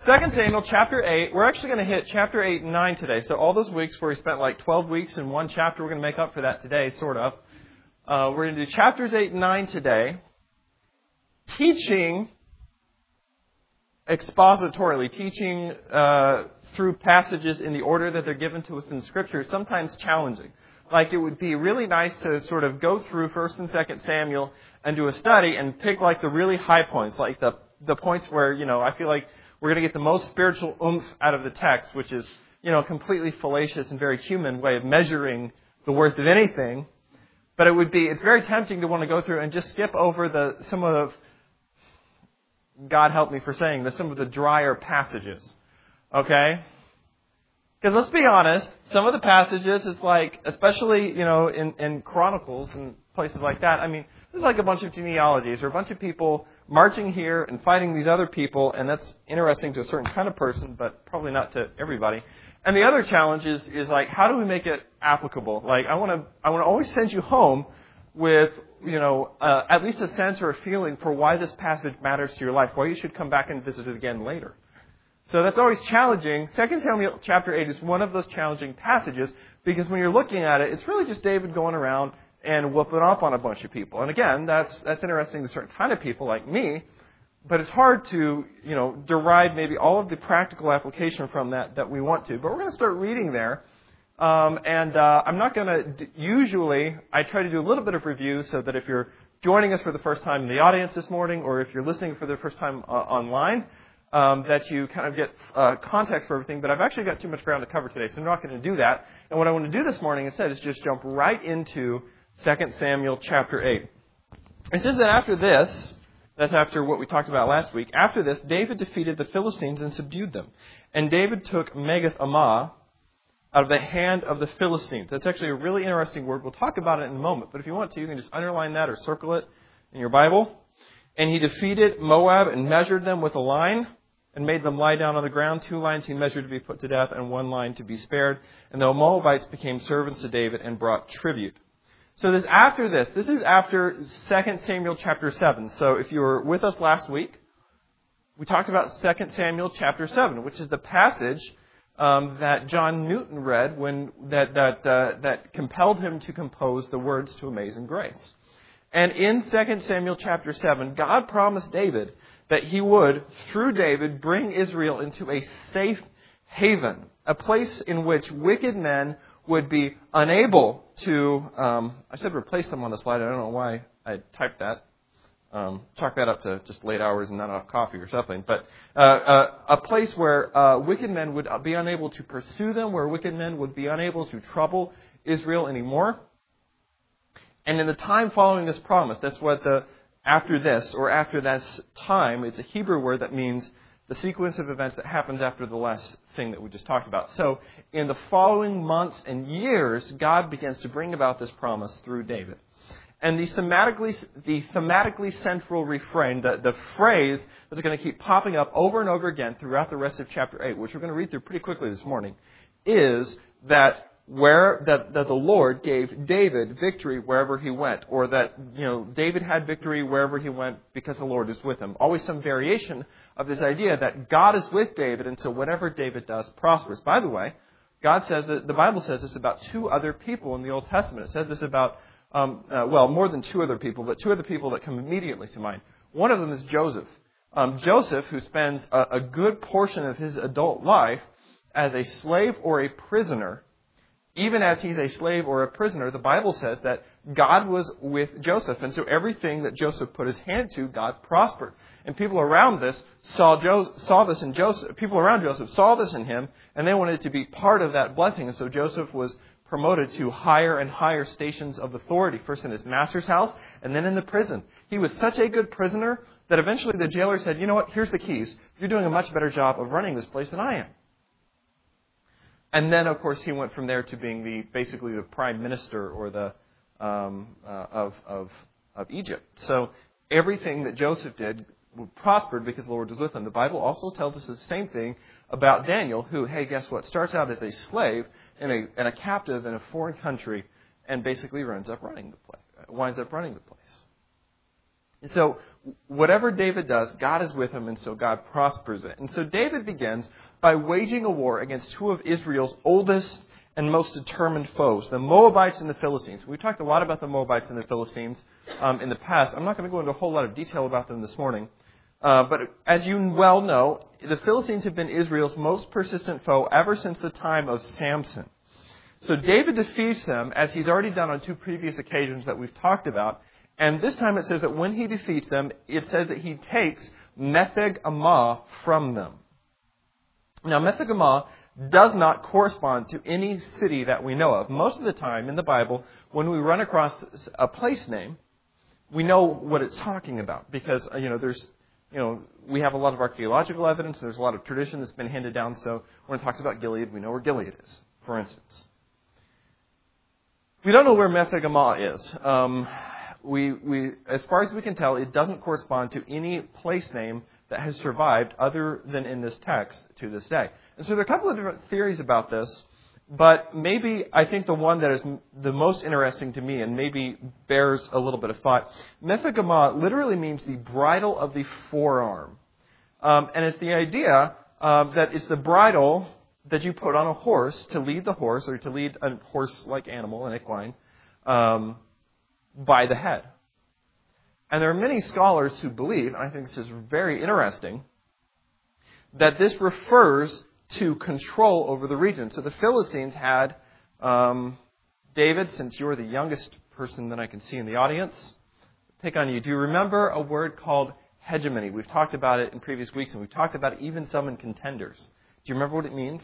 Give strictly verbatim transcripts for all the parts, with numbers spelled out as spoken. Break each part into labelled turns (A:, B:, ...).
A: Second Samuel chapter eight. We're actually going to hit chapter eight and nine today. So all those weeks where we spent like twelve weeks in one chapter, we're going to make up for that today, sort of. Uh, we're going to do chapters eight and nine today. Teaching expositorily, teaching uh, through passages in the order that they're given to us in Scripture is sometimes challenging. Like, it would be really nice to sort of go through First and Second Samuel and do a study and pick like the really high points, like the the points where, you know, I feel like we're going to get the most spiritual oomph out of the text, which is, you know, a completely fallacious and very human way of measuring the worth of anything. But it would be, it's very tempting to want to go through and just skip over the some of, God help me for saying this, some of the drier passages. Okay? Because let's be honest, some of the passages is like, especially, you know, in, in Chronicles and places like that, I mean, there's like a bunch of genealogies or a bunch of people marching here and fighting these other people, and that's interesting to a certain kind of person, but probably not to everybody. And the other challenge is, is like, how do we make it applicable? Like, I want to I want to always send you home with, you know, uh, at least a sense or a feeling for why this passage matters to your life, why you should come back and visit it again later. So that's always challenging. Second Samuel chapter eight is one of those challenging passages because when you're looking at it, it's really just David going around and whooping up on a bunch of people. And again, that's that's interesting to a certain kind of people like me, but it's hard to, you know, derive maybe all of the practical application from that that we want to. But we're going to start reading there. Um, and uh, I'm not going to, usually, I try to do a little bit of review so that if you're joining us for the first time in the audience this morning or if you're listening for the first time uh, online, Um, that you kind of get uh, context for everything, but I've actually got too much ground to cover today, so I'm not going to do that. And what I want to do this morning instead is just jump right into Second Samuel chapter eight. It says that after this, that's after what we talked about last week, after this, David defeated the Philistines and subdued them. And David took Megath-Ammah out of the hand of the Philistines. That's actually a really interesting word. We'll talk about it in a moment, but if you want to, you can just underline that or circle it in your Bible. And he defeated Moab and measured them with a line, and made them lie down on the ground. Two lines he measured to be put to death, and one line to be spared. And the Moabites became servants to David and brought tribute. So this after this, this is after Second Samuel chapter seven. So if you were with us last week, we talked about Second Samuel chapter seven, which is the passage um, that John Newton read when that that uh, that compelled him to compose the words to Amazing Grace. And in Second Samuel chapter seven, God promised David that he would, through David, bring Israel into a safe haven, a place in which wicked men would be unable to, um, I said replace them on the slide, I don't know why I typed that, um, chalk that up to just late hours and not enough coffee or something, but uh, uh, a place where uh, wicked men would be unable to pursue them, where wicked men would be unable to trouble Israel anymore. And in the time following this promise, that's what the after this, or after this time, it's a Hebrew word that means the sequence of events that happens after the last thing that we just talked about. So in the following months and years, God begins to bring about this promise through David. And the thematically, the thematically central refrain, the, the phrase that's going to keep popping up over and over again throughout the rest of chapter eight, which we're going to read through pretty quickly this morning, is that where that, that the Lord gave David victory wherever he went, or that, you know, David had victory wherever he went because the Lord is with him. Always some variation of this idea that God is with David, and so whatever David does prospers. By the way, God says that the Bible says this about two other people in the Old Testament. It says this about, um, uh, well, more than two other people, but two other people that come immediately to mind. One of them is Joseph. Um, Joseph, who spends a, a good portion of his adult life as a slave or a prisoner. Even as he's a slave or a prisoner, the Bible says that God was with Joseph. And so everything that Joseph put his hand to, God prospered. And people around this saw Jo- saw this in Joseph. People around Joseph saw this in him, and they wanted to be part of that blessing. And so Joseph was promoted to higher and higher stations of authority, first in his master's house and then in the prison. He was such a good prisoner that eventually the jailer said, you know what, here's the keys. You're doing a much better job of running this place than I am. And then, of course, he went from there to being the basically the prime minister or the um, uh, of, of of Egypt. So everything that Joseph did prospered because the Lord was with him. The Bible also tells us the same thing about Daniel, who, hey, guess what? Starts out as a slave and a and a captive in a foreign country, and basically runs up running the place, winds up running the place. So whatever David does, God is with him, and so God prospers it. And so David begins by waging a war against two of Israel's oldest and most determined foes, the Moabites and the Philistines. We've talked a lot about the Moabites and the Philistines um, in the past. I'm not going to go into a whole lot of detail about them this morning. Uh, but as you well know, the Philistines have been Israel's most persistent foe ever since the time of Samson. So David defeats them, as he's already done on two previous occasions that we've talked about. And this time it says that when he defeats them, it says that he takes Metheg Ammah from them. Now, Metheg Ammah does not correspond to any city that we know of. Most of the time in the Bible, when we run across a place name, we know what it's talking about because, you know, there's, you know, we have a lot of archaeological evidence. There's a lot of tradition that's been handed down. So when it talks about Gilead, we know where Gilead is, for instance. We don't know where Metheg Ammah is. Um, we, we, as far as we can tell, it doesn't correspond to any place name that has survived other than in this text to this day. And so there are a couple of different theories about this, but maybe I think the one that is the most interesting to me and maybe bears a little bit of thought, Metheg Ammah literally means the bridle of the forearm. Um, and it's the idea um, that it's the bridle that you put on a horse to lead the horse or to lead a horse-like animal, an equine, um, by the head. And there are many scholars who believe, and I think this is very interesting, that this refers to control over the region. So the Philistines had, um, David, since you're the youngest person that I can see in the audience, pick on you. Do you remember a word called hegemony? We've talked about it in previous weeks, and we've talked about it even some in contenders. Do you remember what it means?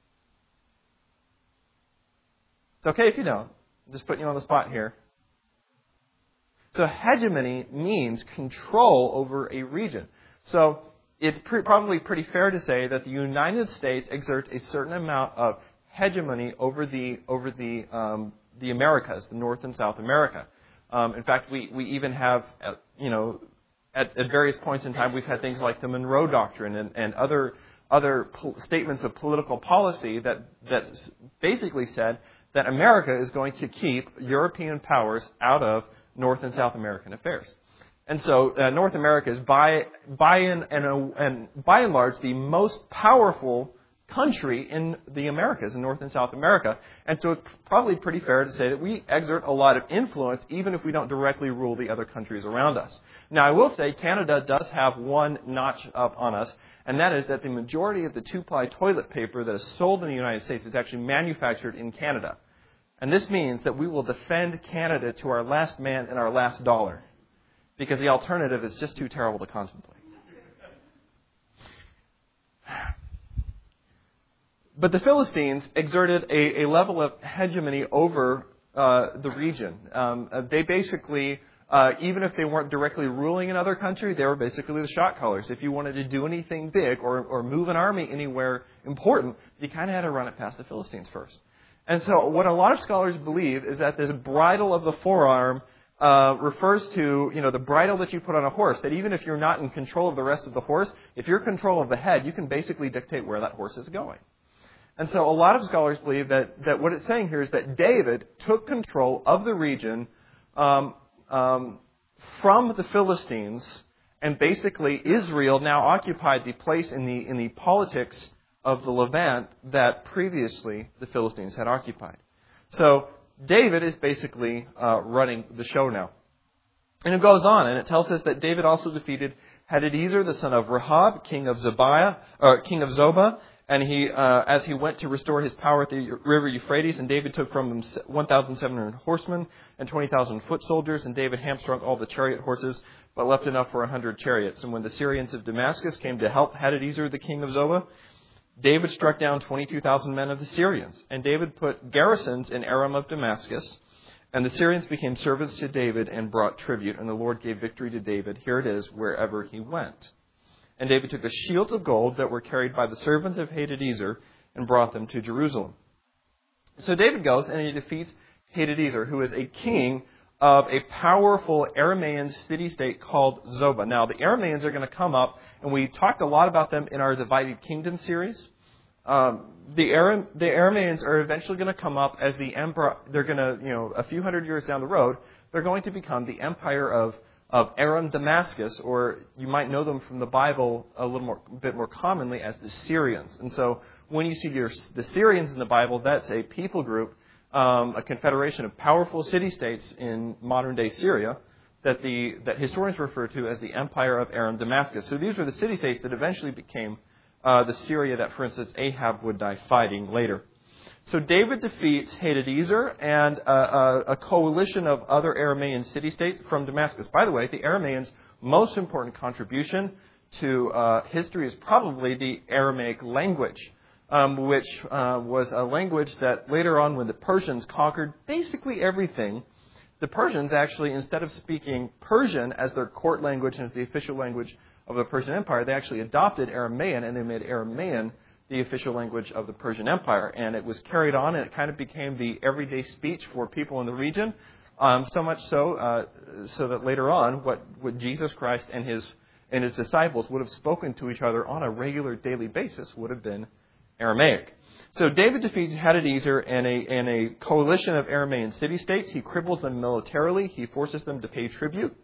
A: It's okay if you don't. I'm just putting you on the spot here. So hegemony means control over a region. So it's pre- probably pretty fair to say that the United States exerts a certain amount of hegemony over the over the um, the Americas, the North and South America. Um, in fact, we we even have, uh, you know, at, at various points in time, we've had things like the Monroe Doctrine and, and other other pol- statements of political policy that that basically said that America is going to keep European powers out of North and South American affairs. And so uh, North America is by by and, and, and by and large the most powerful country in the Americas, in North and South America. And so it's probably pretty fair to say that we exert a lot of influence even if we don't directly rule the other countries around us. Now, I will say Canada does have one notch up on us, and that is that the majority of the two-ply toilet paper that is sold in the United States is actually manufactured in Canada. And this means that we will defend Canada to our last man and our last dollar, because the alternative is just too terrible to contemplate. But the Philistines exerted a, a level of hegemony over uh, the region. Um, they basically, uh, even if they weren't directly ruling another country, they were basically the shot callers. If you wanted to do anything big or, or move an army anywhere important, you kind of had to run it past the Philistines first. And so what a lot of scholars believe is that this bridle of the forearm uh, refers to, you know, the bridle that you put on a horse, that even if you're not in control of the rest of the horse, if you're in control of the head, you can basically dictate where that horse is going. And so a lot of scholars believe that, that what it's saying here is that David took control of the region um, um, from the Philistines, and basically Israel now occupied the place in the in the politics of the Levant that previously the Philistines had occupied. So David is basically uh, running the show now. And it goes on, and it tells us that David also defeated Hadadezer, the son of Rahab, king of Zobiah, or king of Zobah, and he, uh, as he went to restore his power at the river Euphrates, and David took from him one thousand seven hundred horsemen and twenty thousand foot soldiers, and David hamstrung all the chariot horses, but left enough for one hundred chariots. And when the Syrians of Damascus came to help Hadadezer, the king of Zobah, David struck down twenty-two thousand men of the Syrians, and David put garrisons in Aram of Damascus, and the Syrians became servants to David and brought tribute, and the Lord gave victory to David, here it is, wherever he went. And David took the shields of gold that were carried by the servants of Hadadezer and brought them to Jerusalem. So David goes and he defeats Hadadezer, who is a king of a powerful Aramaean city-state called Zobah. Now, the Aramaeans are going to come up, and we talked a lot about them in our Divided Kingdom series. Um, the, Aram, the Aramaeans are eventually going to come up as the emperor. They're going to, you know, a few hundred years down the road, they're going to become the empire of of Aram Damascus, or you might know them from the Bible a little more, a bit more commonly as the Syrians. And so when you see your, the Syrians in the Bible, that's a people group, um, a confederation of powerful city-states in modern-day Syria that the that historians refer to as the Empire of Aram Damascus. So these were the city-states that eventually became uh, the Syria that, for instance, Ahab would die fighting later. So David defeats Hadadezer and a, a, a coalition of other Aramaean city-states from Damascus. By the way, the Aramaeans' most important contribution to uh, history is probably the Aramaic language, um, which uh, was a language that later on, when the Persians conquered basically everything, the Persians actually, instead of speaking Persian as their court language and as the official language of the Persian Empire, they actually adopted Aramaean, and they made Aramaean the official language of the Persian Empire. And it was carried on, and it kind of became the everyday speech for people in the region, um, so much so uh, so that later on, what, what Jesus Christ and his and his disciples would have spoken to each other on a regular daily basis would have been Aramaic. So David defeats Hadadezer and a, and a coalition of Aramaean city-states. He cripples them militarily. He forces them to pay tribute.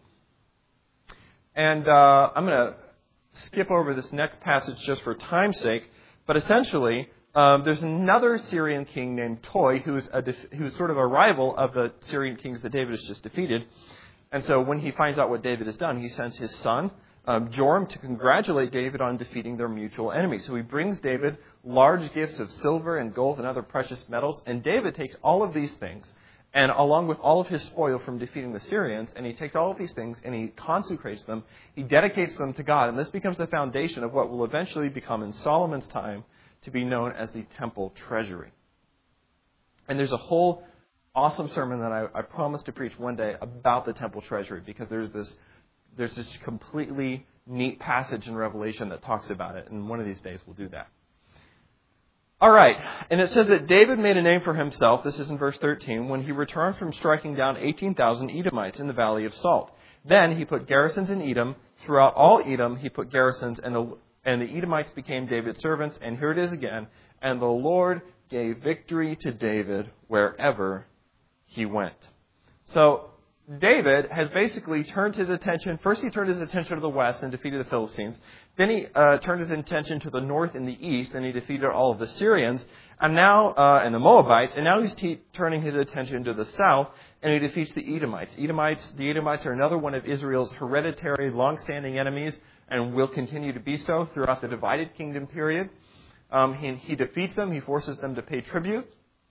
A: And uh, I'm going to skip over this next passage just for time's sake. But essentially, um, there's another Syrian king named Toi who's, a def- who's sort of a rival of the Syrian kings that David has just defeated. And so when he finds out what David has done, he sends his son, Um, Joram, to congratulate David on defeating their mutual enemy. So he brings David large gifts of silver and gold and other precious metals. And David takes all of these things, and along with all of his spoil from defeating the Syrians, and he takes all of these things and he consecrates them. He dedicates them to God. And this becomes the foundation of what will eventually become in Solomon's time to be known as the temple treasury. And there's a whole awesome sermon that I, I promised to preach one day about the temple treasury, because there's this There's this completely neat passage in Revelation that talks about it, and one of these days we'll do that. All right, and it says that David made a name for himself, this is in verse thirteen, when he returned from striking down eighteen thousand Edomites in the Valley of Salt. Then he put garrisons in Edom. Throughout all Edom he put garrisons, and the, and the Edomites became David's servants. And here it is again, and the Lord gave victory to David wherever he went. So David has basically turned his attention, first he turned his attention to the west and defeated the Philistines. Then he uh, turned his attention to the north and the east, and he defeated all of the Syrians, and now, uh, and the Moabites, and now he's te- turning his attention to the south, and he defeats the Edomites. Edomites, the Edomites are another one of Israel's hereditary, long-standing enemies, and will continue to be so throughout the divided kingdom period. Um, he, he defeats them, he forces them to pay tribute.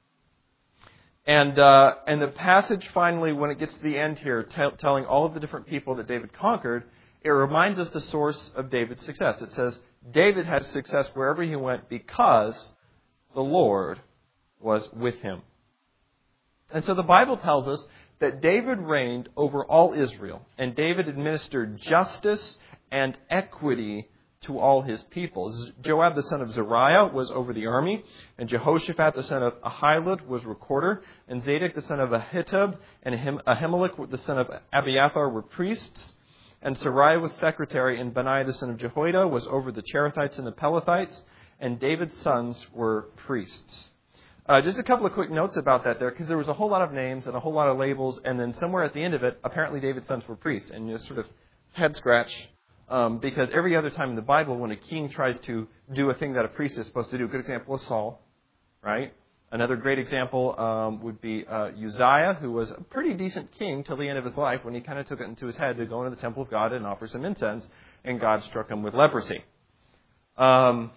A: And uh, and the passage finally, when it gets to the end here, t- telling all of the different people that David conquered, it reminds us the source of David's success. It says, David had success wherever he went because the Lord was with him. And so the Bible tells us that David reigned over all Israel, and David administered justice and equity to all his people. Joab, the son of Zeruiah, was over the army, and Jehoshaphat, the son of Ahilud, was recorder, and Zadok, the son of Ahitub, and Ahimelech, the son of Abiathar, were priests, and Sariah was secretary, and Benaiah, the son of Jehoiada, was over the Cherethites and the Pelethites, and David's sons were priests. Uh, just a couple of quick notes about that there, because there was a whole lot of names and a whole lot of labels, and then somewhere at the end of it, apparently David's sons were priests, and you just sort of head scratch. Um, because every other time in the Bible, when a king tries to do a thing that a priest is supposed to do, a good example is Saul, right? Another great example um, would be uh, Uzziah, who was a pretty decent king till the end of his life, when he kind of took it into his head to go into the temple of God and offer some incense, and God struck him with leprosy. Um,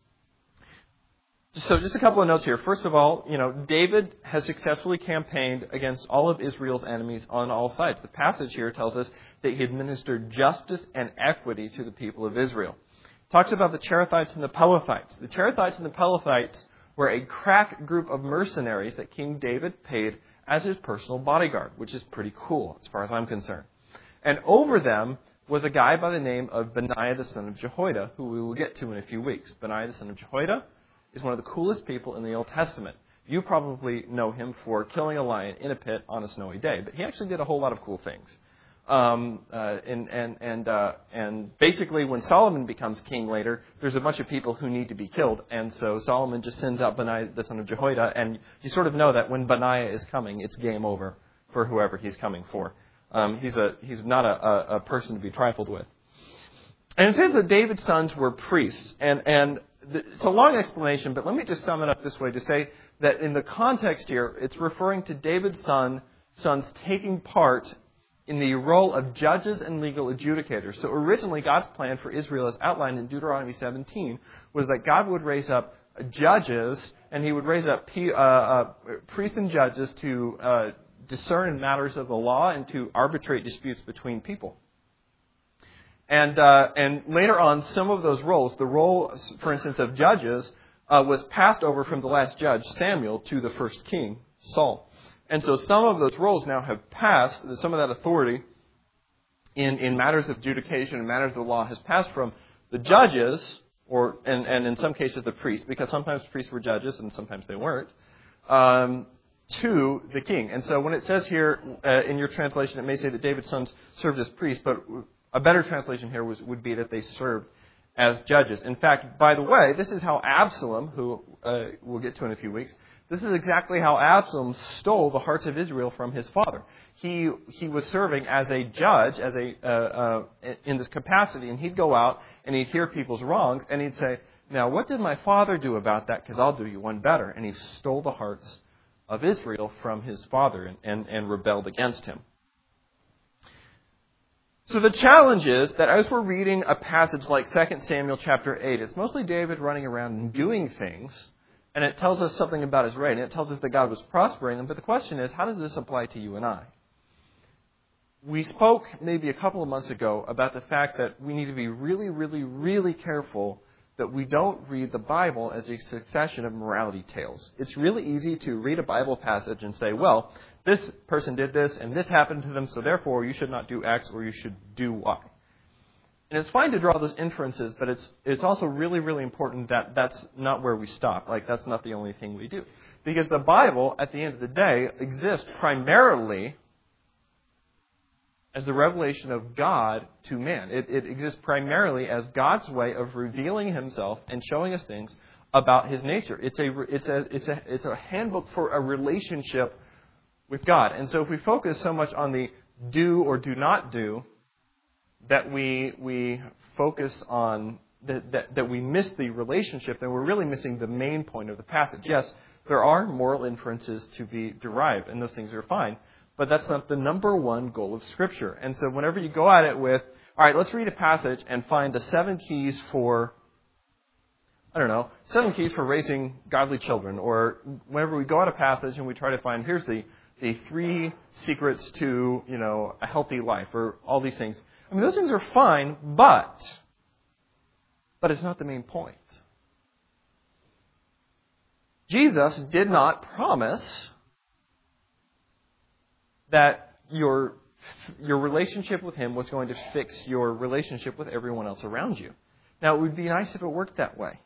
A: So just a couple of notes here. First of all, you know, David has successfully campaigned against all of Israel's enemies on all sides. The passage here tells us that he administered justice and equity to the people of Israel. It talks about the Cherethites and the Pelethites. The Cherethites and the Pelethites were a crack group of mercenaries that King David paid as his personal bodyguard, which is pretty cool as far as I'm concerned. And over them was a guy by the name of Benaiah, the son of Jehoiada, who we will get to in a few weeks. Benaiah, the son of Jehoiada, is one of the coolest people in the Old Testament. You probably know him for killing a lion in a pit on a snowy day, but he actually did a whole lot of cool things. Um, uh, and and and uh, and basically, when Solomon becomes king later, there's a bunch of people who need to be killed, and so Solomon just sends out Benaiah, the son of Jehoiada, and you sort of know that when Benaiah is coming, it's game over for whoever he's coming for. Um, he's a he's not a, a, a person to be trifled with. And it says that David's sons were priests. And, and the, it's a long explanation, but let me just sum it up this way to say that in the context here, it's referring to David's son, sons taking part in the role of judges and legal adjudicators. So originally, God's plan for Israel, as outlined in Deuteronomy seventeen, was that God would raise up judges, and he would raise up uh, uh, priests and judges to uh, discern in matters of the law and to arbitrate disputes between people. And uh, and later on, some of those roles, the role, for instance, of judges, uh, was passed over from the last judge, Samuel, to the first king, Saul. And so some of those roles now have passed, some of that authority in, in matters of adjudication and matters of the law has passed from the judges, or and, and in some cases the priests, because sometimes priests were judges and sometimes they weren't, um, to the king. And so when it says here uh, in your translation, it may say that David's sons served as priests, but a better translation here was, would be that they served as judges. In fact, by the way, this is how Absalom, who uh, we'll get to in a few weeks, this is exactly how Absalom stole the hearts of Israel from his father. He he was serving as a judge, as a uh, uh, in this capacity, and he'd go out and he'd hear people's wrongs, and he'd say, "Now, what did my father do about that? Because I'll do you one better." And he stole the hearts of Israel from his father and, and, and rebelled against him. So the challenge is that as we're reading a passage like Second Samuel chapter eight, it's mostly David running around and doing things, and it tells us something about his reign, and it tells us that God was prospering him. But the question is, how does this apply to you and I? We spoke maybe a couple of months ago about the fact that we need to be really, really, really careful that we don't read the Bible as a succession of morality tales. It's really easy to read a Bible passage and say, well, this person did this and this happened to them, so therefore you should not do X or you should do Y. And it's fine to draw those inferences, but it's it's also really, really important that that's not where we stop. Like, that's not the only thing we do. Because the Bible, at the end of the day, exists primarily as the revelation of God to man. It, it exists primarily as God's way of revealing himself and showing us things about his nature. It's a, it's a, it's a, it's a handbook for a relationship with God. And so if we focus so much on the do or do not do, that we we focus on, that, that, that we miss the relationship, then we're really missing the main point of the passage. Yes, there are moral inferences to be derived, and those things are fine. But that's not the number one goal of Scripture. And so whenever you go at it with, all right, let's read a passage and find the seven keys for, I don't know, seven keys for raising godly children. Or whenever we go at a passage and we try to find, here's the, the three secrets to, you know, a healthy life, or all these things. I mean, those things are fine, but, but it's not the main point. Jesus did not promise that your your relationship with him was going to fix your relationship with everyone else around you. Now, it would be nice if it worked that way.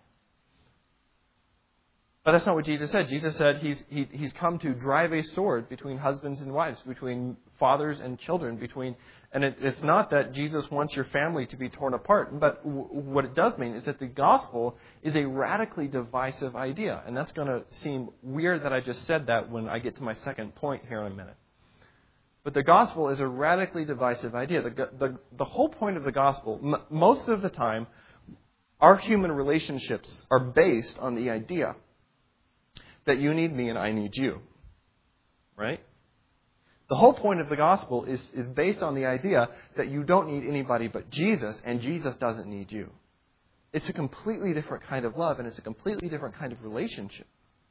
A: But that's not what Jesus said. Jesus said he's he, he's come to drive a sword between husbands and wives, between fathers and children, between and it, it's not that Jesus wants your family to be torn apart, but w- what it does mean is that the gospel is a radically divisive idea. And that's going to seem weird that I just said that when I get to my second point here in a minute. But the gospel is a radically divisive idea. The, the, the whole point of the gospel, m- most of the time, our human relationships are based on the idea that you need me and I need you. Right? The whole point of the gospel is, is based on the idea that you don't need anybody but Jesus, and Jesus doesn't need you. It's a completely different kind of love, and it's a completely different kind of relationship.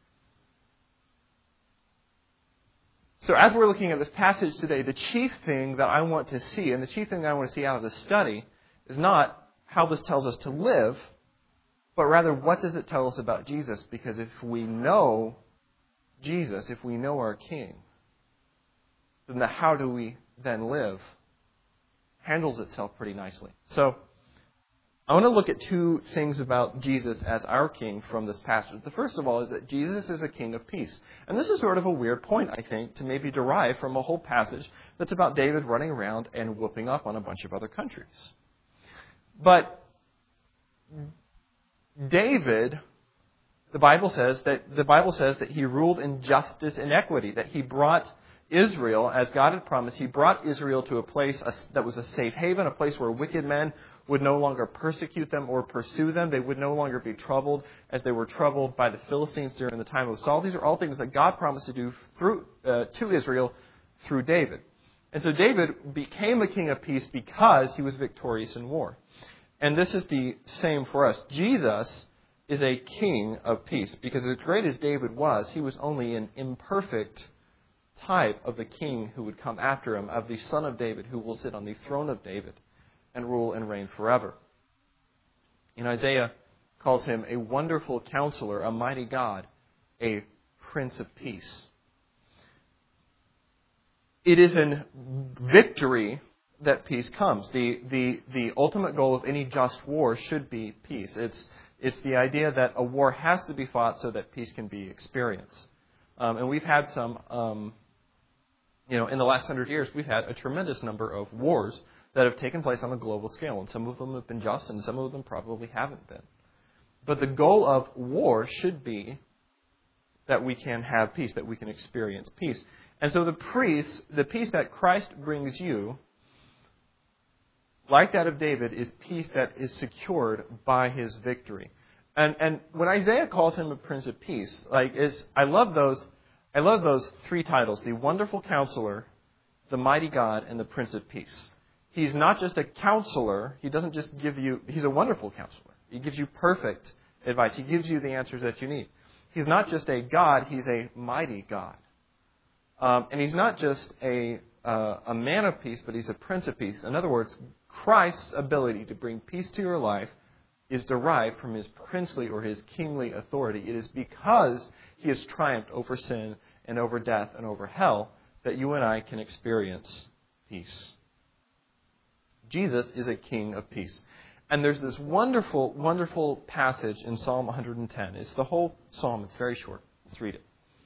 A: So as we're looking at this passage today, the chief thing that I want to see, and the chief thing that I want to see out of this study, is not how this tells us to live, but rather what does it tell us about Jesus? Because if we know Jesus, if we know our King, then the how do we then live handles itself pretty nicely. So I want to look at two things about Jesus as our King from this passage. The first of all is that Jesus is a King of peace. And this is sort of a weird point, I think, to maybe derive from a whole passage that's about David running around and whooping up on a bunch of other countries. But David, the Bible says that the Bible says that he ruled in justice and equity, that he brought Israel, as God had promised. He brought Israel to a place that was a safe haven, a place where wicked men would no longer persecute them or pursue them. They would no longer be troubled as they were troubled by the Philistines during the time of Saul. These are all things that God promised to do through uh, to Israel through David. And so David became a king of peace because he was victorious in war. And this is the same for us. Jesus is a king of peace because as great as David was, he was only an imperfect type of the king who would come after him, of the son of David who will sit on the throne of David and rule and reign forever. And Isaiah calls him a wonderful counselor, a mighty God, a prince of peace. It is in victory that peace comes. The, the, the ultimate goal of any just war should be peace. It's, it's the idea that a war has to be fought so that peace can be experienced. Um, and we've had some, um, you know, in the last hundred years, we've had a tremendous number of wars that have taken place on a global scale. And some of them have been just and some of them probably haven't been. But the goal of war should be that we can have peace, that we can experience peace. And so the peace, the peace that Christ brings you, like that of David, is peace that is secured by his victory. And and when Isaiah calls him a Prince of Peace, like is I love those I love those three titles: the Wonderful Counselor, the Mighty God, and the Prince of Peace. He's not just a counselor. He doesn't just give you, he's a wonderful counselor. He gives you perfect advice. He gives you the answers that you need. He's not just a God, he's a mighty God. Um, and he's not just a, uh, a man of peace, but he's a Prince of Peace. In other words, Christ's ability to bring peace to your life is derived from his princely or his kingly authority. It is because he has triumphed over sin and over death and over hell that you and I can experience peace. Jesus is a king of peace. And there's this wonderful, wonderful passage in Psalm one hundred ten. It's the whole psalm. It's very short. Let's read it.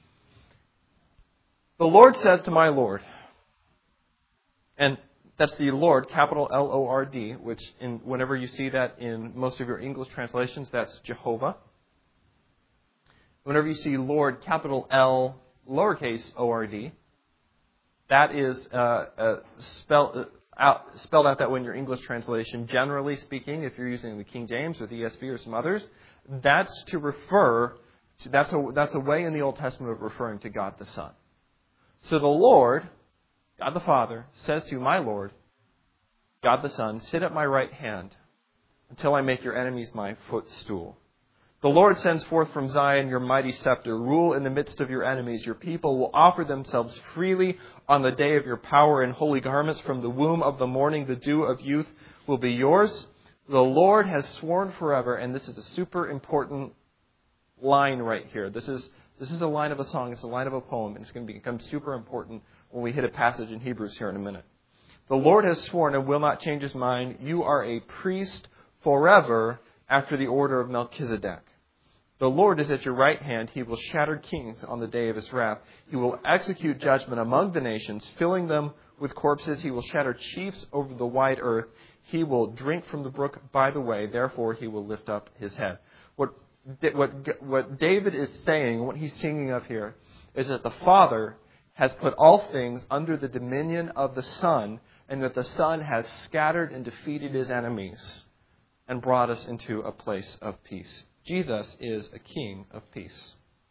A: The Lord says to my Lord, and that's the Lord, capital L O R D, which in, whenever you see that in most of your English translations, that's Jehovah. Whenever you see Lord, capital L, lowercase O R D, that is uh, uh, spelled, uh, out, spelled out that way in your English translation. Generally speaking, if you're using the King James or the E S V or some others, that's to refer to, that's a, that's a way in the Old Testament of referring to God the Son. So the Lord, God the Father, says to my Lord, God the Son, sit at my right hand until I make your enemies my footstool. The Lord sends forth from Zion your mighty scepter. Rule in the midst of your enemies. Your people will offer themselves freely on the day of your power in holy garments. From the womb of the morning, the dew of youth will be yours. The Lord has sworn forever, and this is a super important line right here. This is This is a line of a song. It's a line of a poem. And it's going to become super important when we hit a passage in Hebrews here in a minute. The Lord has sworn and will not change his mind. You are a priest forever after the order of Melchizedek. The Lord is at your right hand. He will shatter kings on the day of his wrath. He will execute judgment among the nations, filling them with corpses. He will shatter chiefs over the wide earth. He will drink from the brook by the way. Therefore, he will lift up his head. What What, what David is saying, what he's singing of here, is that the Father has put all things under the dominion of the Son, and that the Son has scattered and defeated his enemies and brought us into a place of peace. Jesus is a king of peace.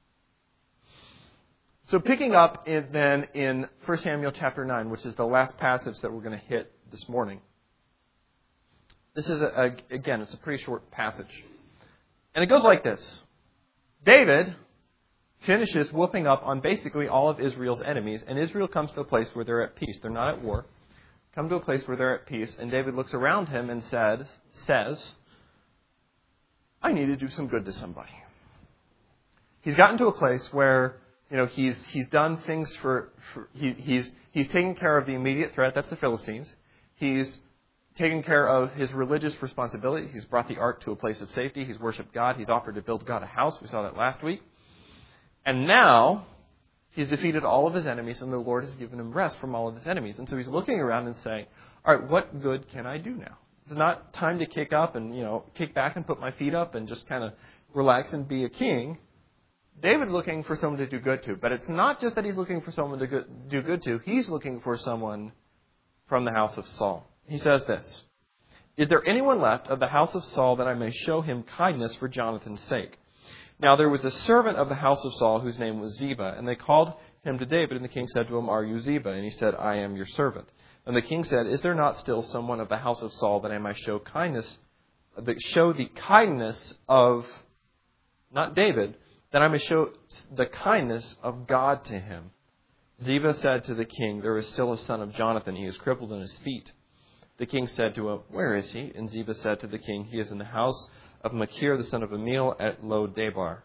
A: So picking up in, then in First Samuel chapter nine, which is the last passage that we're going to hit this morning. This is, a, a, again, it's a pretty short passage. And it goes like this. David finishes whooping up on basically all of Israel's enemies, and Israel comes to a place where they're at peace. They're not at war. Come to a place where they're at peace, and David looks around him and said, says, I need to do some good to somebody. He's gotten to a place where, you know, he's he's done things for, for he, he's he's taken care of the immediate threat, that's the Philistines. He's taken care of his religious responsibilities. He's brought the ark to a place of safety. He's worshipped God. He's offered to build God a house. We saw that last week. And now he's defeated all of his enemies, and the Lord has given him rest from all of his enemies. And so he's looking around and saying, all right, what good can I do now? It's not time to kick up and, you know, kick back and put my feet up and just kind of relax and be a king. David's looking for someone to do good to. But it's not just that he's looking for someone to go- do good to. He's looking for someone from the house of Saul. He says this, "Is there anyone left of the house of Saul that I may show him kindness for Jonathan's sake?" Now there was a servant of the house of Saul whose name was Ziba, and they called him to David, and the king said to him, "Are you Ziba?" And he said, "I am your servant." And the king said, "Is there not still someone of the house of Saul that I might show kindness, that show the kindness of, not David, that I may show the kindness of God to him?" Ziba said to the king, "There is still a son of Jonathan. He is crippled in his feet." The king said to him, "Where is he?" And Ziba said to the king, "He is in the house of Machir, the son of Amiel, at Lo-debar."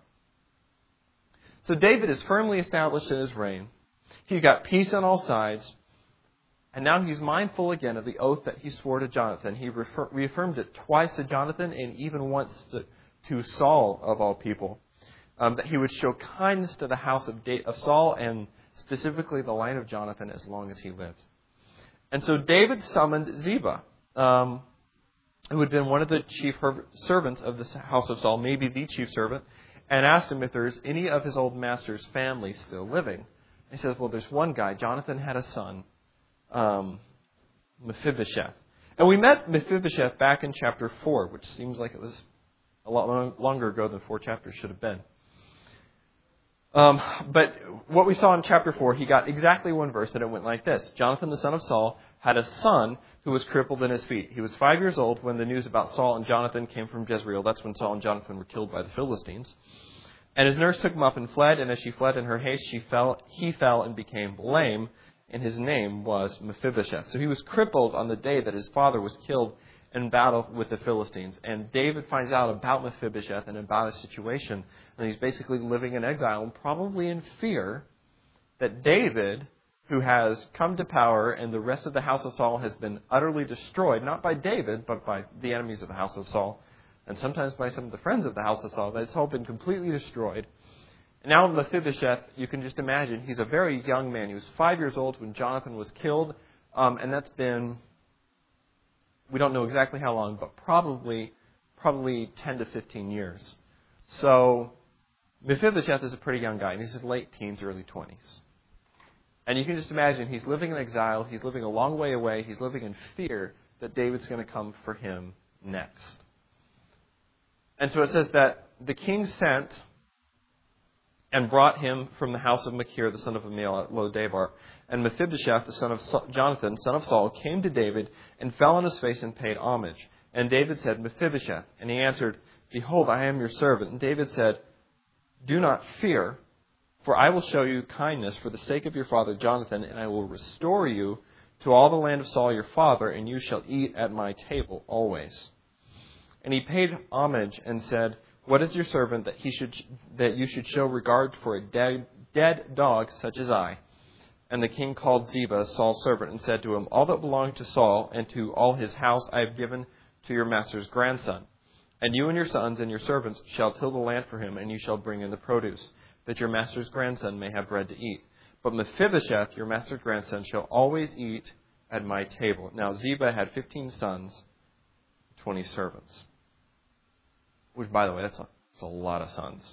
A: So David is firmly established in his reign. He's got peace on all sides. And now he's mindful again of the oath that he swore to Jonathan. He refer- reaffirmed it twice to Jonathan and even once to, to Saul, of all people, um, that he would show kindness to the house of, da- of Saul and specifically the line of Jonathan as long as he lived. And so David summoned Ziba, um, who had been one of the chief her- servants of the house of Saul, maybe the chief servant, and asked him if there's any of his old master's family still living. He says, well, there's one guy. Jonathan had a son, um, Mephibosheth. And we met Mephibosheth back in chapter four, which seems like it was a lot long, longer ago than four chapters should have been. Um, but what we saw in chapter four, he got exactly one verse, and it went like this. Jonathan, the son of Saul, had a son who was crippled in his feet. He was five years old when the news about Saul and Jonathan came from Jezreel. That's when Saul and Jonathan were killed by the Philistines. And his nurse took him up and fled, and as she fled in her haste, she fell, he fell and became lame, and his name was Mephibosheth. So he was crippled on the day that his father was killed in battle with the Philistines. And David finds out about Mephibosheth and about his situation, and he's basically living in exile and probably in fear that David, who has come to power and the rest of the house of Saul has been utterly destroyed, not by David, but by the enemies of the house of Saul, and sometimes by some of the friends of the house of Saul, that it's all been completely destroyed. And now Mephibosheth, you can just imagine, he's a very young man. He was five years old when Jonathan was killed, um, and that's been, we don't know exactly how long, but probably probably ten to fifteen years. So Mephibosheth is a pretty young guy, and he's in his late teens, early twenties. And you can just imagine, he's living in exile, he's living a long way away, he's living in fear that David's going to come for him next. And so it says that the king sent and brought him from the house of Machir, the son of Amiel, at Lo-debar. And Mephibosheth, the son of Jonathan, son of Saul, came to David and fell on his face and paid homage. And David said, Mephibosheth. And he answered, Behold, I am your servant. And David said, Do not fear, for I will show you kindness for the sake of your father Jonathan, and I will restore you to all the land of Saul your father, and you shall eat at my table always. And he paid homage and said, What is your servant that he should that you should show regard for a dead, dead dog such as I? And the king called Ziba, Saul's servant, and said to him, All that belonged to Saul and to all his house I have given to your master's grandson. And you and your sons and your servants shall till the land for him, and you shall bring in the produce, that your master's grandson may have bread to eat. But Mephibosheth, your master's grandson, shall always eat at my table. Now Ziba had fifteen sons, twenty servants. Which, by the way, that's a, that's a lot of sons.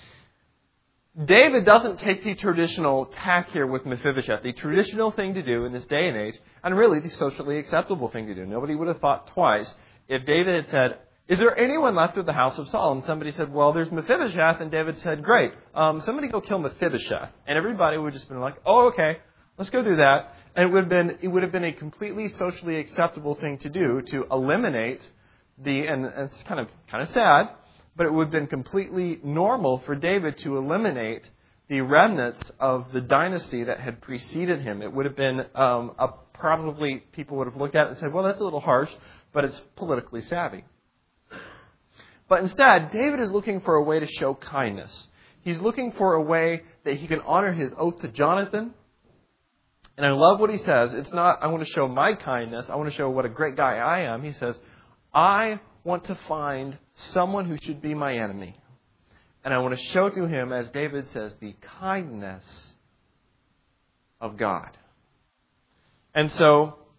A: David doesn't take the traditional tack here with Mephibosheth. The traditional thing to do in this day and age, and really the socially acceptable thing to do. Nobody would have thought twice if David had said, Is there anyone left of the house of Saul? And somebody said, Well, there's Mephibosheth. And David said, Great. Um, somebody go kill Mephibosheth. And everybody would have just been like, Oh, okay. Let's go do that. And it would have been, it would have been a completely socially acceptable thing to do to eliminate the, and it's kind of, kind of sad, but it would have been completely normal for David to eliminate the remnants of the dynasty that had preceded him. It would have been, um, a, probably people would have looked at it and said, well, that's a little harsh, but it's politically savvy. But instead, David is looking for a way to show kindness. He's looking for a way that he can honor his oath to Jonathan. And I love what he says. It's not, I want to show my kindness. I want to show what a great guy I am. He says, I want to find someone who should be my enemy. And I want to show to him, as David says, the kindness of God. And so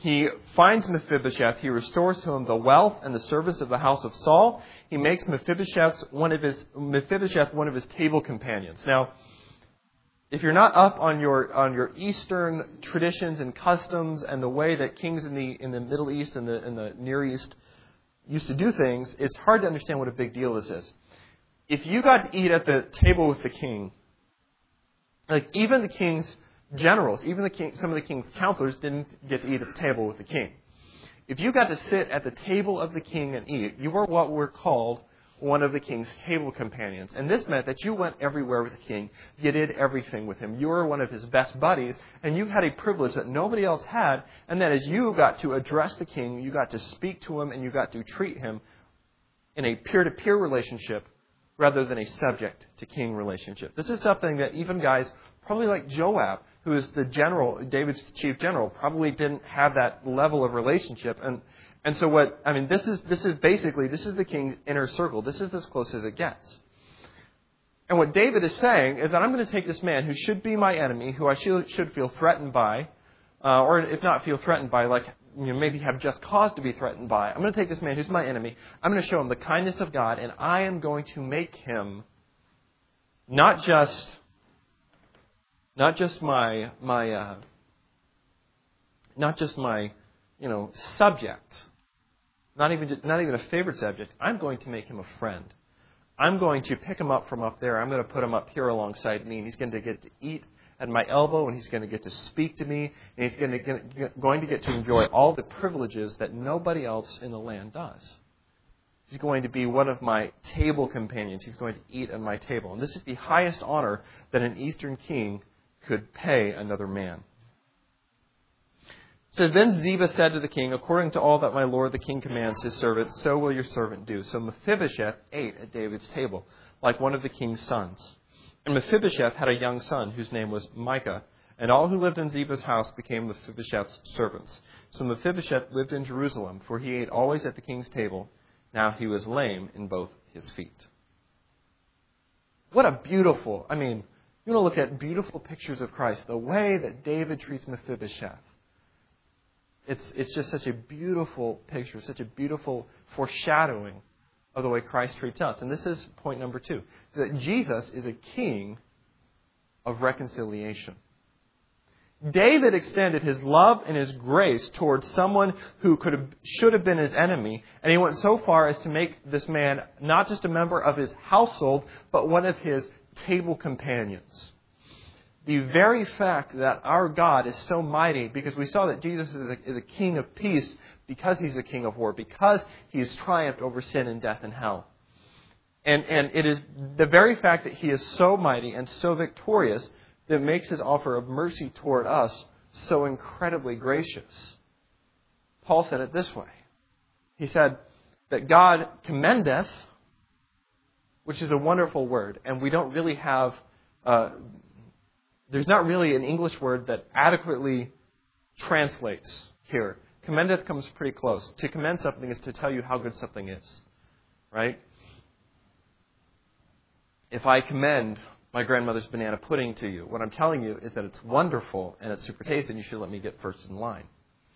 A: He finds Mephibosheth. He restores to him the wealth and the service of the house of Saul. He makes Mephibosheth one of his, Mephibosheth one of his table companions. Now, if you're not up on your on your Eastern traditions and customs and the way that kings in the in the Middle East and the in the Near East used to do things, it's hard to understand what a big deal this is. If you got to eat at the table with the king, like even the king's generals, even the king, some of the king's counselors didn't get to eat at the table with the king. If you got to sit at the table of the king and eat, you were what were called one of the king's table companions. And this meant that you went everywhere with the king. You did everything with him. You were one of his best buddies, and you had a privilege that nobody else had, and that is you got to address the king, you got to speak to him, and you got to treat him in a peer-to-peer relationship rather than a subject-to-king relationship. This is something that even guys, probably like Joab, who is the general, David's chief general, probably didn't have that level of relationship. And and so what, I mean, this is this is basically, this is the king's inner circle. This is as close as it gets. And what David is saying is that I'm going to take this man who should be my enemy, who I should, should feel threatened by, uh, or if not feel threatened by, like, you know, maybe have just cause to be threatened by. I'm going to take this man who's my enemy. I'm going to show him the kindness of God, and I am going to make him not just... Not just my my uh, not just my you know subject, not even not even a favorite subject. I'm going to make him a friend. I'm going to pick him up from up there. I'm going to put him up here alongside me, and he's going to get to eat at my elbow, and he's going to get to speak to me, and he's going to get, going to get to enjoy all the privileges that nobody else in the land does. He's going to be one of my table companions. He's going to eat at my table, and this is the highest honor that an Eastern king could pay another man. It says, then Ziba said to the king, according to all that my lord the king commands his servant, so will your servant do. So Mephibosheth ate at David's table, like one of the king's sons. And Mephibosheth had a young son, whose name was Micah, and all who lived in Ziba's house became Mephibosheth's servants. So Mephibosheth lived in Jerusalem, for he ate always at the king's table. Now he was lame in both his feet. What a beautiful, I mean, you want to look at beautiful pictures of Christ, the way that David treats Mephibosheth. It's, it's just such a beautiful picture, such a beautiful foreshadowing of the way Christ treats us. And this is point number two, that Jesus is a king of reconciliation. David extended his love and his grace towards someone who could have, should have been his enemy, and he went so far as to make this man not just a member of his household, but one of his table companions. The very fact that our God is so mighty, because we saw that Jesus is a, is a king of peace because he's a king of war, because he has triumphed over sin and death and hell. And, and it is the very fact that he is so mighty and so victorious that makes his offer of mercy toward us so incredibly gracious. Paul said it this way. He said that God commendeth, which is a wonderful word, and we don't really have, uh, there's not really an English word that adequately translates here. Commendeth comes pretty close. To commend something is to tell you how good something is, right? If I commend my grandmother's banana pudding to you, what I'm telling you is that it's wonderful and it's super tasty and you should let me get first in line.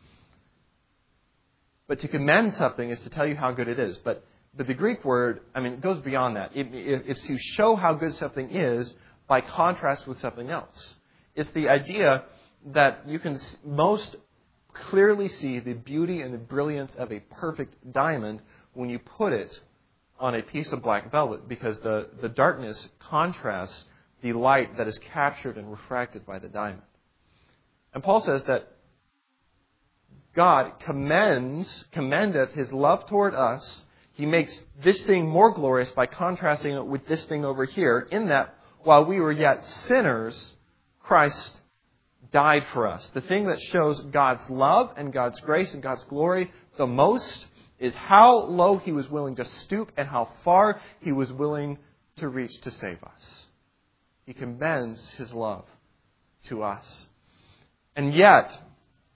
A: But to commend something is to tell you how good it is. But But the Greek word, I mean, it goes beyond that. It, it, it's to show how good something is by contrast with something else. It's the idea that you can most clearly see the beauty and the brilliance of a perfect diamond when you put it on a piece of black velvet, because the, the darkness contrasts the light that is captured and refracted by the diamond. And Paul says that God commends, commendeth his love toward us. He makes this thing more glorious by contrasting it with this thing over here, in that while we were yet sinners, Christ died for us. The thing that shows God's love and God's grace and God's glory the most is how low he was willing to stoop and how far he was willing to reach to save us. He commends his love to us. And yet,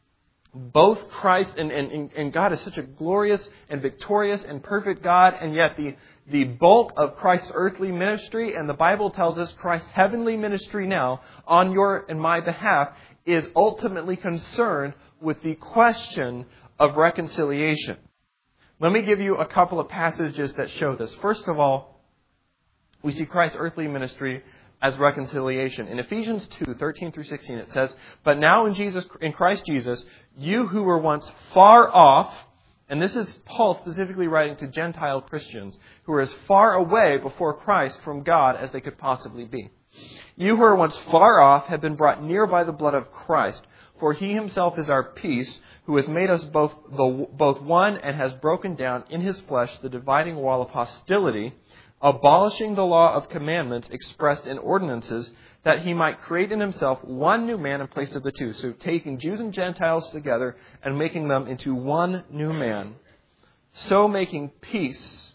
A: both Christ and, and, and God is such a glorious and victorious and perfect God, and yet the, the bulk of Christ's earthly ministry, and the Bible tells us Christ's heavenly ministry now on your and my behalf, is ultimately concerned with the question of reconciliation. Let me give you a couple of passages that show this. First of all, we see Christ's earthly ministry as reconciliation. In Ephesians two, thirteen through sixteen, it says, "But now in Jesus, in Christ Jesus, you who were once far off," and this is Paul specifically writing to Gentile Christians who were as far away before Christ from God as they could possibly be. "You who were once far off have been brought near by the blood of Christ. For he himself is our peace, who has made us both, the, both one and has broken down in his flesh the dividing wall of hostility, abolishing the law of commandments expressed in ordinances, that he might create in himself one new man in place of the two." So taking Jews and Gentiles together and making them into one new man. "So making peace."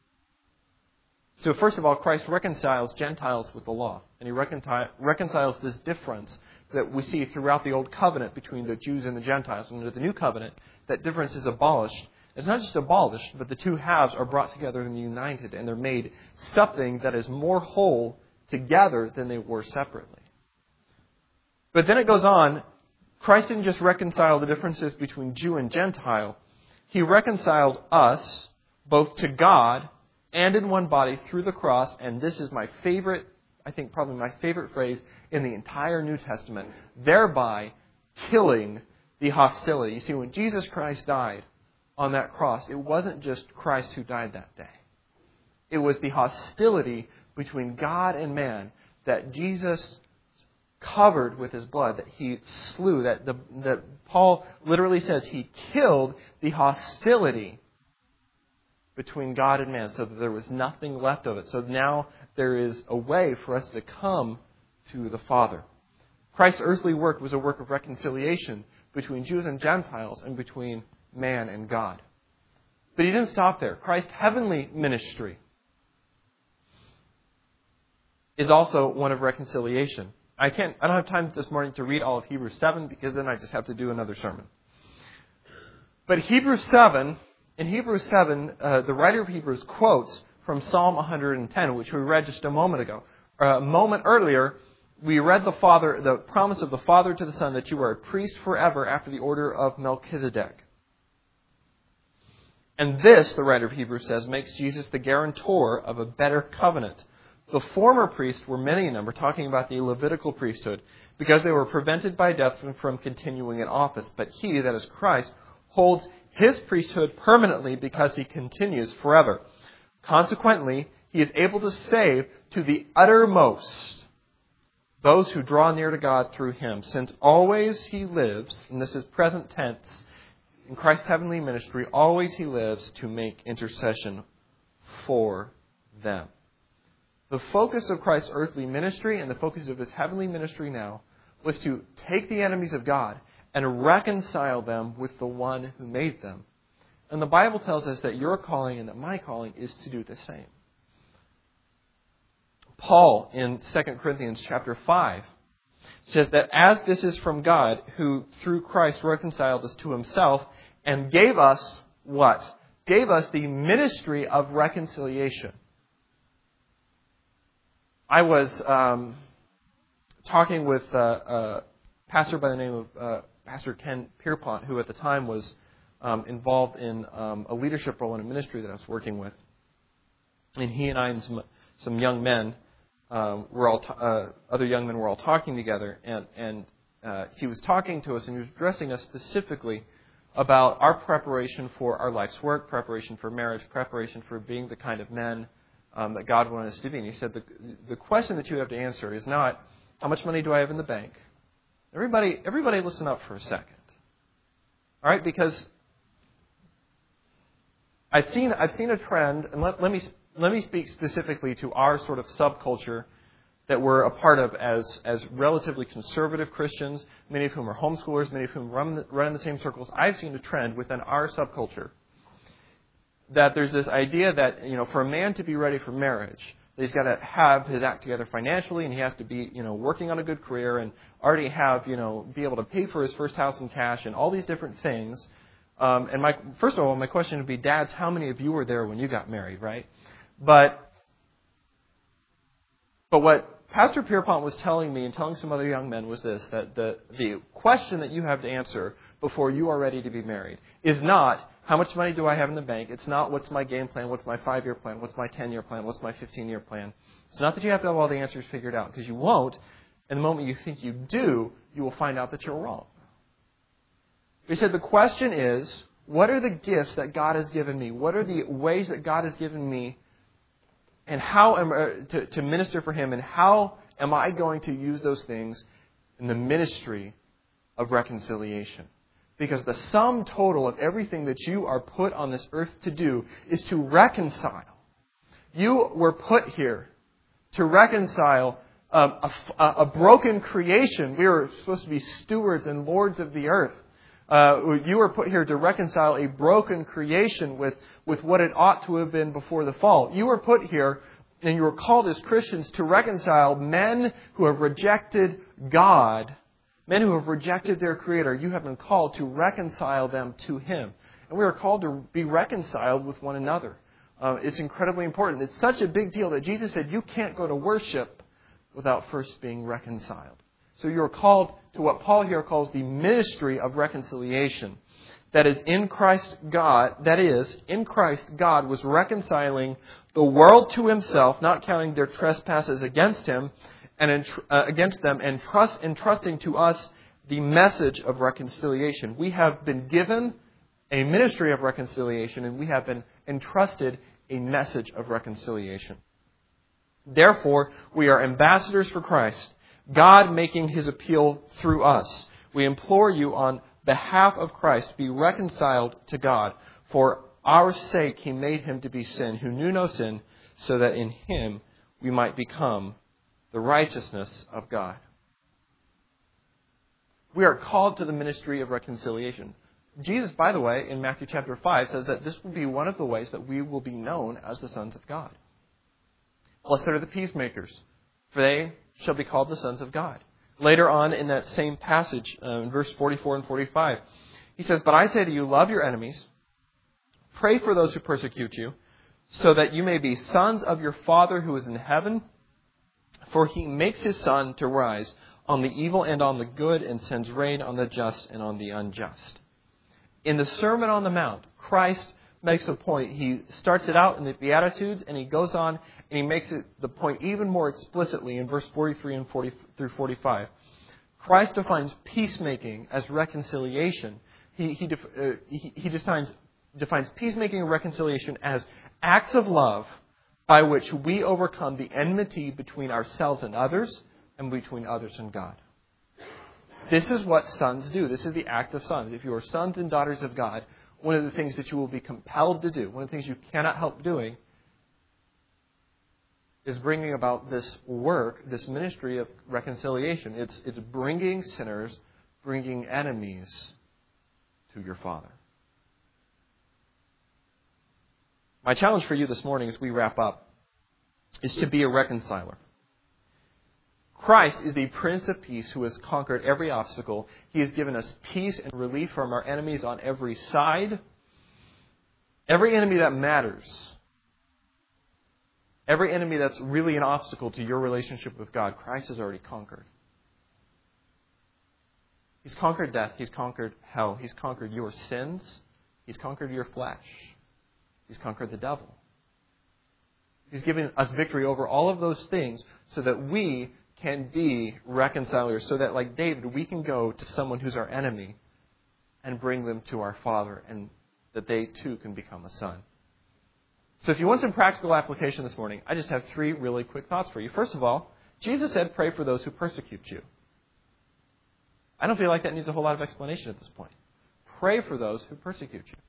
A: So first of all, Christ reconciles Gentiles with the law. And he reconcil- reconciles this difference that we see throughout the Old Covenant between the Jews and the Gentiles. And under the New Covenant, that difference is abolished. It's not just abolished, but the two halves are brought together and united, and they're made something that is more whole together than they were separately. But then it goes on, Christ didn't just reconcile the differences between Jew and Gentile. He reconciled us both to God and in one body through the cross, and this is my favorite, I think probably my favorite phrase in the entire New Testament, thereby killing the hostility. You see, when Jesus Christ died on that cross, it wasn't just Christ who died that day. It was the hostility between God and man that Jesus covered with his blood, that he slew, that, the, that Paul literally says he killed the hostility between God and man, so that there was nothing left of it. So now there is a way for us to come to the Father. Christ's earthly work was a work of reconciliation between Jews and Gentiles and between man and God. But he didn't stop there. Christ's heavenly ministry is also one of reconciliation. I can't, I don't have time this morning to read all of Hebrews seven, because then I just have to do another sermon. But Hebrews seven, in Hebrews seven, uh, the writer of Hebrews quotes from Psalm one hundred ten, which we read just a moment ago. Uh, a moment earlier, we read the Father, the promise of the Father to the Son, that you are a priest forever after the order of Melchizedek. And this, the writer of Hebrews says, makes Jesus the guarantor of a better covenant. The former priests were many in number, talking about the Levitical priesthood, because they were prevented by death from continuing in office. But he, that is Christ, holds his priesthood permanently because he continues forever. Consequently, he is able to save to the uttermost those who draw near to God through him, since always he lives, and this is present tense, in Christ's heavenly ministry, always he lives to make intercession for them. The focus of Christ's earthly ministry and the focus of his heavenly ministry now was to take the enemies of God and reconcile them with the one who made them. And the Bible tells us that your calling and that my calling is to do the same. Paul, in Second Corinthians chapter five, says that as this is from God, who through Christ reconciled us to himself and gave us what? Gave us the ministry of reconciliation. I was um, talking with uh, a pastor by the name of uh, Pastor Ken Pierpont, who at the time was um, involved in um, a leadership role in a ministry that I was working with. And he and I and some, some young men, um, were all t- uh, other young men were all talking together, and, and uh, he was talking to us and he was addressing us specifically about our preparation for our life's work, preparation for marriage, preparation for being the kind of men Um, that God wanted us to be. And he said the, the question that you have to answer is not, how much money do I have in the bank? Everybody, everybody listen up for a second. All right, because I've seen, I've seen a trend, and let, let me let me speak specifically to our sort of subculture that we're a part of as, as relatively conservative Christians, many of whom are homeschoolers, many of whom run, run in the same circles. I've seen a trend within our subculture that there's this idea that, you know, for a man to be ready for marriage, that he's got to have his act together financially, and he has to be, you know, working on a good career and already have, you know, be able to pay for his first house in cash and all these different things. Um, and my first of all, my question would be, dads, how many of you were there when you got married, right? But but what Pastor Pierpont was telling me and telling some other young men was this, that the, the question that you have to answer before you are ready to be married is not, how much money do I have in the bank? It's not, what's my game plan? What's my five-year plan? What's my ten-year plan? What's my fifteen-year plan? It's not that you have to have all the answers figured out, because you won't. And the moment you think you do, you will find out that you're wrong. He said the question is, what are the gifts that God has given me? What are the ways that God has given me and how am I to, to minister for Him, and how am I going to use those things in the ministry of reconciliation? Because the sum total of everything that you are put on this earth to do is to reconcile. You were put here to reconcile um, a, a broken creation. We were supposed to be stewards and lords of the earth. Uh, you were put here to reconcile a broken creation with, with what it ought to have been before the fall. You were put here, and you were called as Christians to reconcile men who have rejected God, men who have rejected their Creator. You have been called to reconcile them to Him. And we are called to be reconciled with one another. Uh, it's incredibly important. It's such a big deal that Jesus said you can't go to worship without first being reconciled. So you're called to what Paul here calls the ministry of reconciliation. That is, in Christ God, that is, in Christ God was reconciling the world to Himself, not counting their trespasses against Him and uh, against them, and trust entrusting to us the message of reconciliation. We have been given a ministry of reconciliation, and we have been entrusted a message of reconciliation. Therefore, we are ambassadors for Christ, God making His appeal through us. We implore you on behalf of Christ, be reconciled to God. For our sake He made Him to be sin, who knew no sin, so that in Him we might become the righteousness of God. We are called to the ministry of reconciliation. Jesus, by the way, in Matthew chapter five, says that this will be one of the ways that we will be known as the sons of God. Blessed are the peacemakers, for they shall be called the sons of God. Later on in that same passage, uh, in verse forty-four and forty-five, He says, but I say to you, love your enemies, pray for those who persecute you, so that you may be sons of your Father who is in heaven. For He makes His sun to rise on the evil and on the good, and sends rain on the just and on the unjust. In the Sermon on the Mount, Christ makes a point. He starts it out in the Beatitudes, and He goes on and He makes it the point even more explicitly in verse forty-three and forty through forty-five. Christ defines peacemaking as reconciliation. He he, def, uh, he, he defines defines peacemaking and reconciliation as acts of love by which we overcome the enmity between ourselves and others, and between others and God. This is what sons do. This is the act of sons. If you are sons and daughters of God, one of the things that you will be compelled to do, one of the things you cannot help doing, is bringing about this work, this ministry of reconciliation. It's, it's bringing sinners, bringing enemies to your Father. My challenge for you this morning as we wrap up is to be a reconciler. Christ is the Prince of Peace who has conquered every obstacle. He has given us peace and relief from our enemies on every side. Every enemy that matters, every enemy that's really an obstacle to your relationship with God, Christ has already conquered. He's conquered death. He's conquered hell. He's conquered your sins. He's conquered your flesh. He's conquered the devil. He's given us victory over all of those things so that we can be reconcilers, so that, like David, we can go to someone who's our enemy and bring them to our Father, and that they too can become a son. So if you want some practical application this morning, I just have three really quick thoughts for you. First of all, Jesus said, pray for those who persecute you. I don't feel like that needs a whole lot of explanation at this point. Pray for those who persecute you.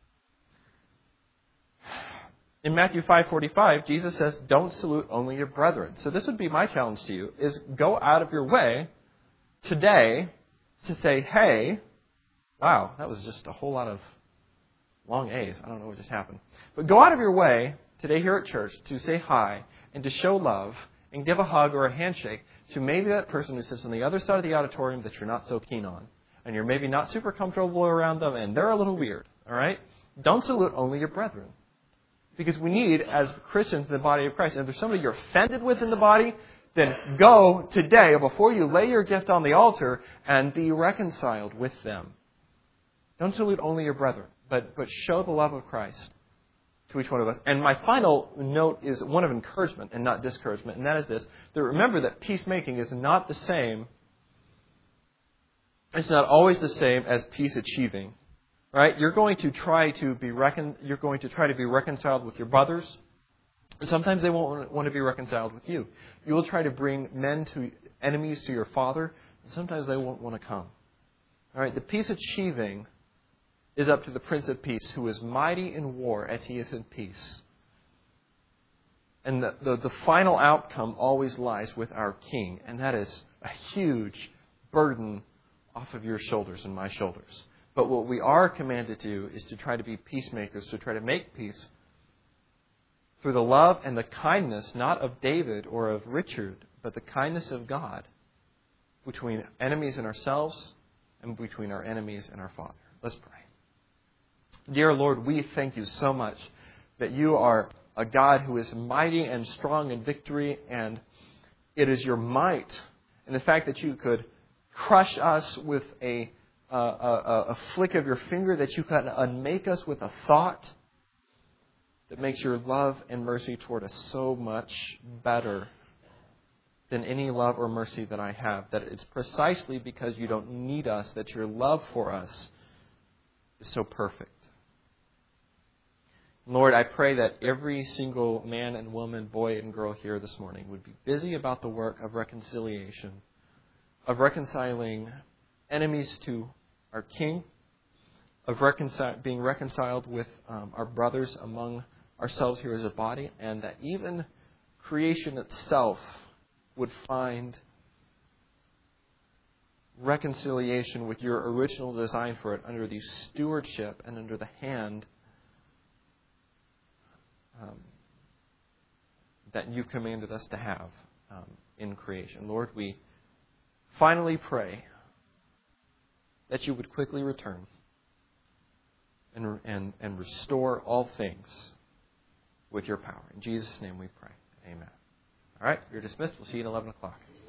A: In Matthew five forty-five, Jesus says, don't salute only your brethren. So this would be my challenge to you, is go out of your way today to say, hey, wow, that was just a whole lot of long A's. I don't know what just happened. But go out of your way today here at church to say hi and to show love and give a hug or a handshake to maybe that person who sits on the other side of the auditorium that you're not so keen on. And you're maybe not super comfortable around them, and they're a little weird. All right? Don't salute only your brethren. Because we need, as Christians in the body of Christ, and if there's somebody you're offended with in the body, then go today, before you lay your gift on the altar, and be reconciled with them. Don't salute only your brethren, but, but show the love of Christ to each one of us. And my final note is one of encouragement and not discouragement, and that is this. That remember that peacemaking is not the same, it's not always the same as peace achieving. Right? You're going to try to be recon- you're going to try to be reconciled with your brothers. Sometimes they won't want to be reconciled with you. You will try to bring men to enemies to your father. Sometimes they won't want to come. All right? The peace achieving is up to the Prince of Peace, who is mighty in war as he is in peace. And the, the, the final outcome always lies with our King, and that is a huge burden off of your shoulders and my shoulders. But what we are commanded to do is to try to be peacemakers, to try to make peace through the love and the kindness, not of David or of Richard, but the kindness of God between enemies and ourselves and between our enemies and our Father. Let's pray. Dear Lord, we thank you so much that you are a God who is mighty and strong in victory, and it is your might and the fact that you could crush us with a Uh, a, a flick of your finger, that you can unmake us with a thought that makes your love and mercy toward us so much better than any love or mercy that I have. That it's precisely because you don't need us that your love for us is so perfect. Lord, I pray that every single man and woman, boy and girl here this morning would be busy about the work of reconciliation, of reconciling enemies to our King, of reconcil- being reconciled with um, our brothers among ourselves here as a body, and that even creation itself would find reconciliation with your original design for it under the stewardship and under the hand um, that you've commanded us to have um, in creation. Lord, we finally pray that you would quickly return and, and, and restore all things with your power. In Jesus' name we pray. Amen. All right, you're dismissed. We'll see you at eleven o'clock.